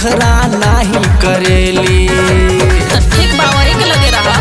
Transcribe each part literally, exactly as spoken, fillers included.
नखरा नहीं करेली। ठीक बा वही के लगे रहा।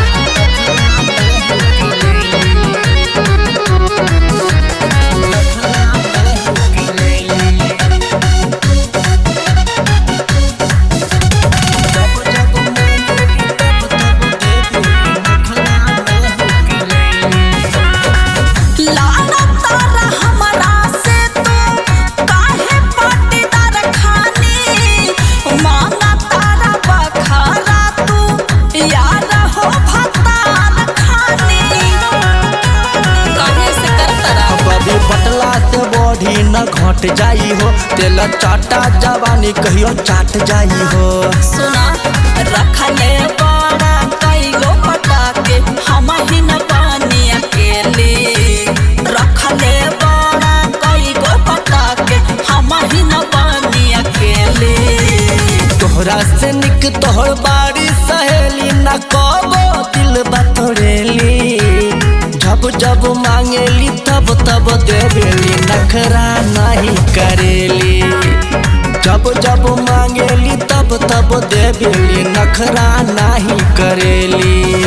न घट जाई हो तेल चाटा जवानी कहियो चाट जाई हो। सुना रखले बड़ा कई गो पटाके हम ही न पानी अकेले। रखले बड़ा कई गो पटाके हम ही न पानी अकेले। तोहरा से निक तोहर बाड़ी सहेली न कबो दिल बतोरेली। जब जब मांगेली तब तब देवेली नखरा नहीं करेली। जब जब मांगेली तब तब देवेली नखरा नहीं करेली।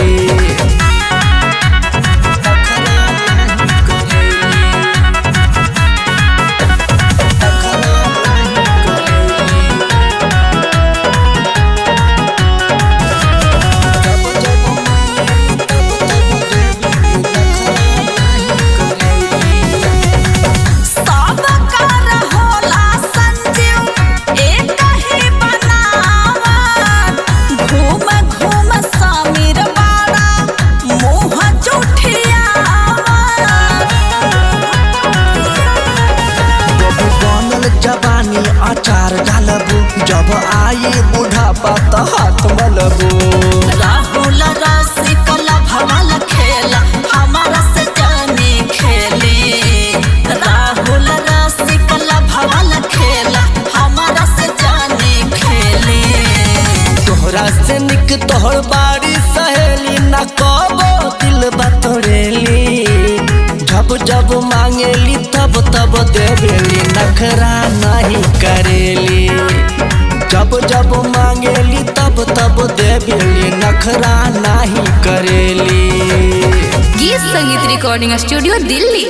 अचार डालबू जब आई बुढ़ापा तो हाथ मलबू। राहुल रसिकल भवल खेला हमारा से जाने खेले। राहुल रसिकल भवल खेला हमारा से जाने खेले। तोहरा से निक तोहर बाड़ी सहेली न कबो दिल बतोरेली। जब जब मांगेली तब तब देवेली नखरा नहीं करेली। जब जब मांगेली तब तब देवेली नखरा नहीं करेली। गीत संगीत रिकॉर्डिंग स्टूडियो दिल्ली।